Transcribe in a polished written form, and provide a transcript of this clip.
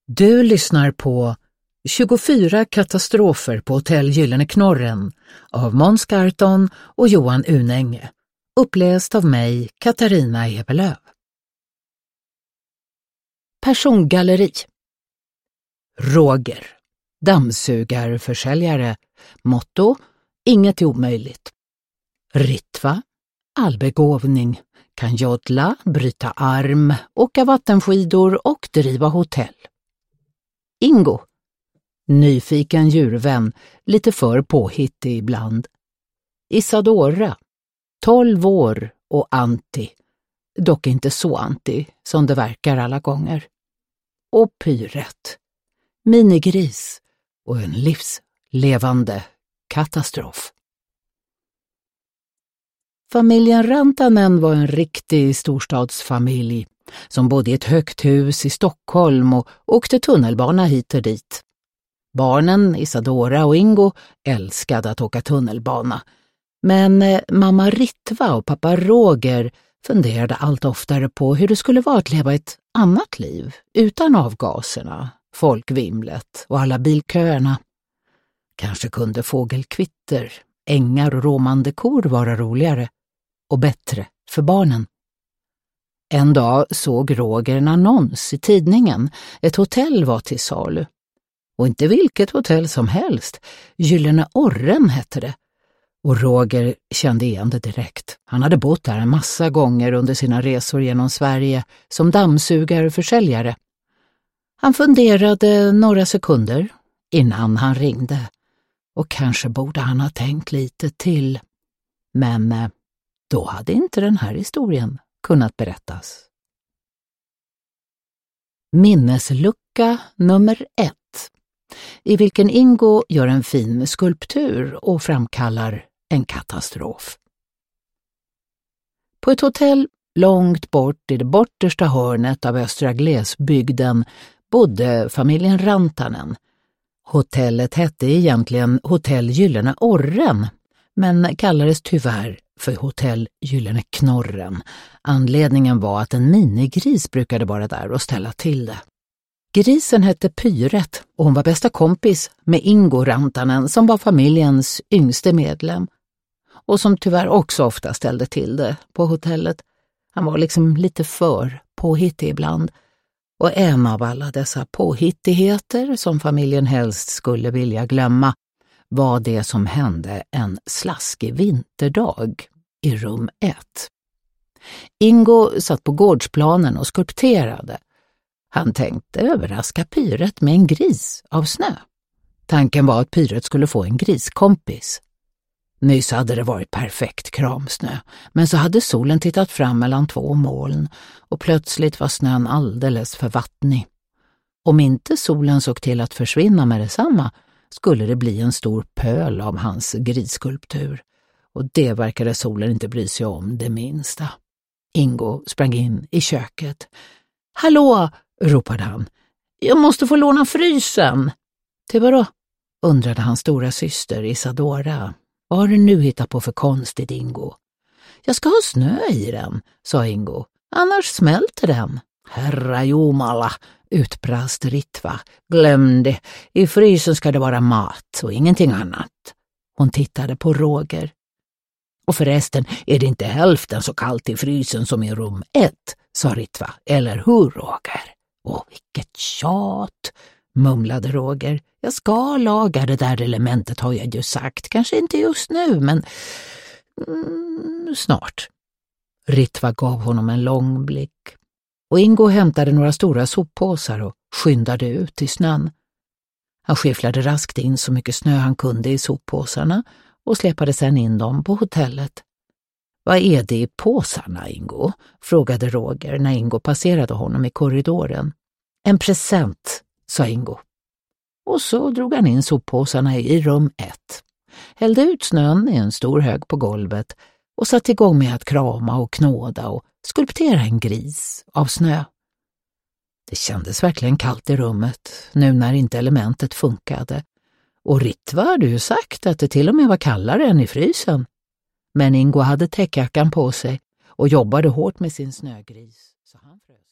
Du lyssnar på 24 katastrofer på Hotell Gyllene Knorren av Måns Garton och Johan Unänge. Uppläst av mig, Katarina Ebelöv. Persongalleri. Roger, dammsugarförsäljare. Motto: inget är omöjligt. Ritva, allbegåvning, kan joddla, bryta arm, åka vattenskidor och driva hotell. Ingo, nyfiken djurvän, lite för påhittig ibland. Isadora, 12 år och anti, dock inte så anti som det verkar alla gånger. Och Pyret, minigris och en livslevande katastrof. Familjen Rantanen var en riktig storstadsfamilj som bodde i ett högt hus i Stockholm och åkte tunnelbana hit och dit. Barnen, Isadora och Ingo, älskade att åka tunnelbana. Men mamma Ritva och pappa Roger funderade allt oftare på hur det skulle vara att leva ett annat liv utan avgaserna, folkvimlet och alla bilköerna. Kanske kunde fågelkvitter, ängar och råmande kor vara roligare och bättre för barnen. En dag såg Roger en annons i tidningen. Ett hotell var till salu. Och inte vilket hotell som helst. Gyllene Orren hette det. Och Roger kände igen det direkt. Han hade bott där en massa gånger under sina resor genom Sverige som dammsugarförsäljare. Han funderade några sekunder innan han ringde. Och kanske borde han ha tänkt lite till. Men då hade inte den här historien kunnat berättas. Minneslucka nummer 1, i vilken Ingo gör en fin skulptur och framkallar en katastrof. På ett hotell långt bort i det bortersta hörnet av östra glesbygden bodde familjen Rantanen. Hotellet hette egentligen Hotell Gyllene Orren, men kallades tyvärr för Hotell Gyllene Knorren. Anledningen var att en minigris brukade vara där och ställa till det. Grisen hette Pyret och hon var bästa kompis med Ingo Rantanen som var familjens yngste medlem. Och som tyvärr också ofta ställde till det på hotellet. Han var liksom lite för påhittig ibland. Och en av alla dessa påhittigheter som familjen helst skulle vilja glömma var det som hände en slaskig vinterdag i rum 1. Ingo satt på gårdsplanen och skulpterade. Han tänkte överraska Pyret med en gris av snö. Tanken var att Pyret skulle få en griskompis. Nyss hade det varit perfekt kramsnö, men så hade solen tittat fram mellan 2 moln och plötsligt var snön alldeles för vattnig. Om inte solen såg till att försvinna med detsamma skulle det bli en stor pöl av hans grisskulptur. Och det verkade solen inte bry sig om det minsta. Ingo sprang in i köket. "Hallå!" ropade han. "Jag måste få låna frysen." "Till vadå?" undrade hans stora syster Isadora. "Vad har du nu hittat på för konstigt, Ingo?" "Jag ska ha snö i den", sa Ingo. "Annars smälter den." "Herra Jomala", utbrast Ritva. "Glöm det, i frysen ska det vara mat och ingenting annat." Hon tittade på Roger. "Och förresten är det inte hälften så kallt i frysen som i rum 1, sa Ritva. "Eller hur, Roger?" "Åh, vilket tjat", mumlade Roger. "Jag ska laga det där elementet har jag ju sagt. Kanske inte just nu, men snart." Ritva gav honom en lång blick. Och Ingo hämtade några stora soppåsar och skyndade ut i snön. Han skifflade raskt in så mycket snö han kunde i soppåsarna och släpade sedan in dem på hotellet. "Vad är det i påsarna, Ingo?" frågade Roger när Ingo passerade honom i korridoren. "En present", sa Ingo. Och så drog han in soppåsarna i rum 1. Hällde ut snön i en stor hög på golvet och satte igång med att krama och knåda och skulptera en gris av snö. Det kändes verkligen kallt i rummet, nu när inte elementet funkade. Och Ritva hade ju sagt att det till och med var kallare än i frysen. Men Ingo hade täckjackan på sig och jobbade hårt med sin snögris, så han frös.